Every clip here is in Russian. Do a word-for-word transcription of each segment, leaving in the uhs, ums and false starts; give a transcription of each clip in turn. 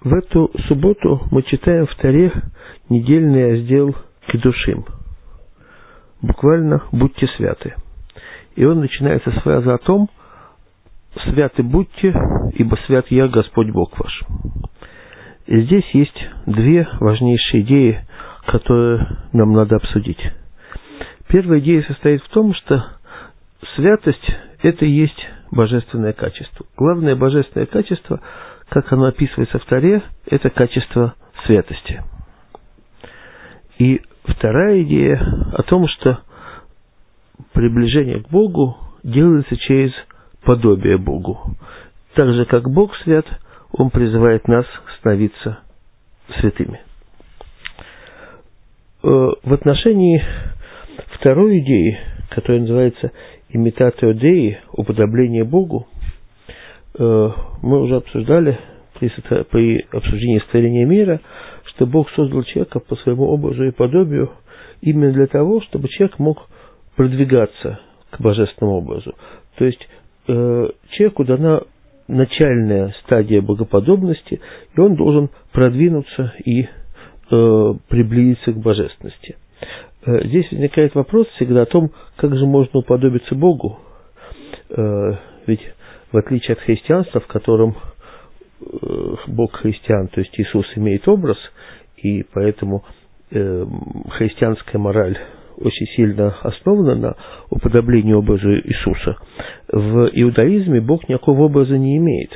В эту субботу мы читаем в Торе недельный раздел Кидушим. Буквально «Будьте святы». И он начинается с фразы о том: «Святы будьте, ибо свят я, Господь Бог ваш». И здесь есть две важнейшие идеи, которые нам надо обсудить. Первая идея состоит в том, что святость – это и есть божественное качество. Главное божественное качество, как оно описывается в Торе, это качество святости. И вторая идея о том, что приближение к Богу делается через подобие Богу. Так же, как Бог свят, Он призывает нас становиться святыми. В отношении второй идеи, которая называется «имитатио Деи», уподобление Богу, мы уже обсуждали при обсуждении сотворения мира, что Бог создал человека по своему образу и подобию именно для того, чтобы человек мог продвигаться к божественному образу. То есть э, человеку дана начальная стадия богоподобности, и он должен продвинуться и э, приблизиться к божественности. Э, здесь возникает вопрос всегда о том, как же можно уподобиться Богу. Э, ведь в отличие от христианства, в котором э, Бог христиан, то есть Иисус, имеет образ, и поэтому э, христианская мораль очень сильно основана на уподоблении образу Иисуса. В иудаизме Бог никакого образа не имеет.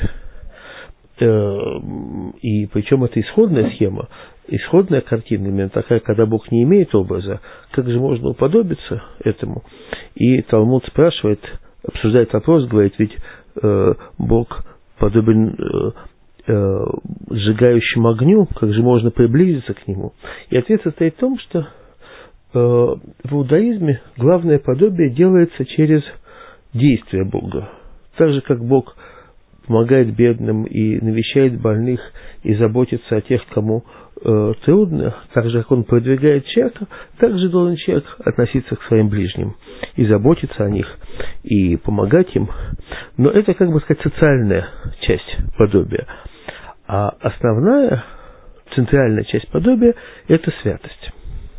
И причем это исходная схема, исходная картина именно такая, когда Бог не имеет образа, как же можно уподобиться этому? И Талмуд спрашивает, обсуждает вопрос, говорит, ведь э, Бог подобен э, э, сжигающему огню, как же можно приблизиться к нему? И ответ состоит в том, что в иудаизме главное подобие делается через действие Бога. Так же, как Бог помогает бедным и навещает больных и заботится о тех, кому э, трудно, так же, как Он продвигает человека, так же должен человек относиться к своим ближним и заботиться о них, и помогать им. Но это, как бы сказать, социальная часть подобия. А основная, центральная часть подобия – это святость.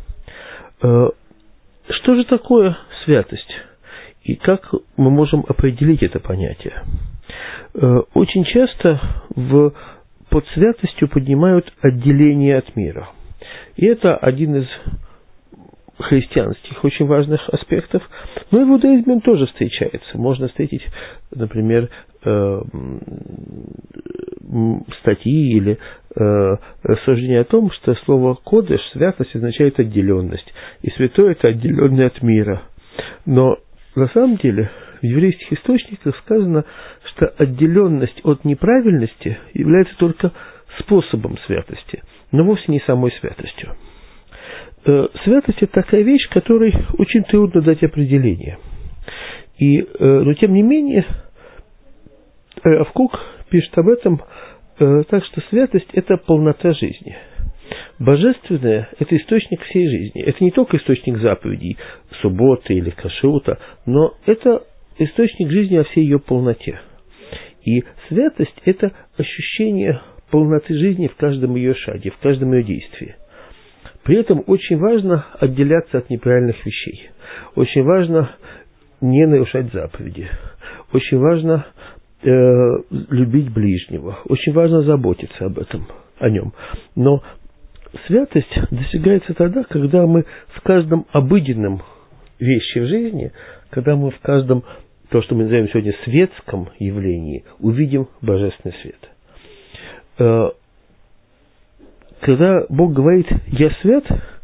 Что же такое святость? И как мы можем определить это понятие? Очень часто в, под святостью поднимают отделение от мира. И это один из христианских очень важных аспектов. Но и в иудаизме он тоже встречается. Можно встретить, например, статьи или э, рассуждения о том, что слово «кодеш», святость, означает отделенность, и святой – это отделенный от мира. Но на самом деле в еврейских источниках сказано, что отделенность от неправильности является только способом святости, но вовсе не самой святостью. Э, святость – это такая вещь, которой очень трудно дать определение. И, э, но тем не менее, Рав Кук пишет об этом э, так, что святость – это полнота жизни. Божественное – это источник всей жизни. Это не только источник заповедей, субботы или кашрута, но это источник жизни во всей ее полноте. И святость – это ощущение полноты жизни в каждом ее шаге, в каждом ее действии. При этом очень важно отделяться от неправильных вещей. Очень важно не нарушать заповеди. Очень важно любить ближнего. Очень важно заботиться об этом, о нем. Но святость достигается тогда, когда мы в каждом обыденном вещи в жизни, когда мы в каждом, то, что мы называем сегодня светском явлении, увидим божественный свет. Когда Бог говорит «я свят»,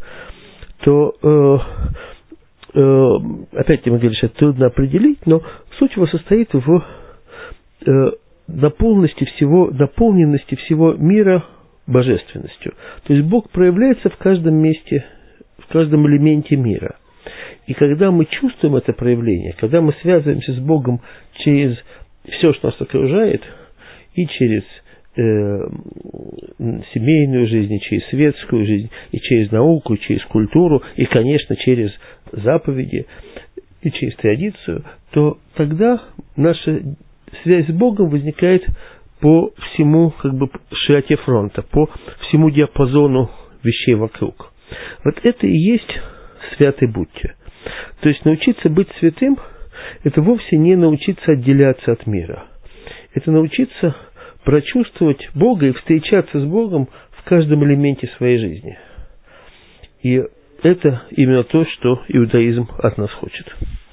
то опять мы говорим, что это трудно определить, но суть его состоит в наполненности всего, наполненности всего мира божественностью. То есть Бог проявляется в каждом месте, в каждом элементе мира. И когда мы чувствуем это проявление, когда мы связываемся с Богом через все, что нас окружает, и через э, семейную жизнь, и через светскую жизнь, и через науку, и через культуру, и, конечно, через заповеди, и через традицию, то тогда наша связь с Богом возникает по всему как бы широте фронта, по всему диапазону вещей вокруг. Вот это и есть святый будьте. То есть научиться быть святым – это вовсе не научиться отделяться от мира. Это научиться прочувствовать Бога и встречаться с Богом в каждом элементе своей жизни. И это именно то, что иудаизм от нас хочет.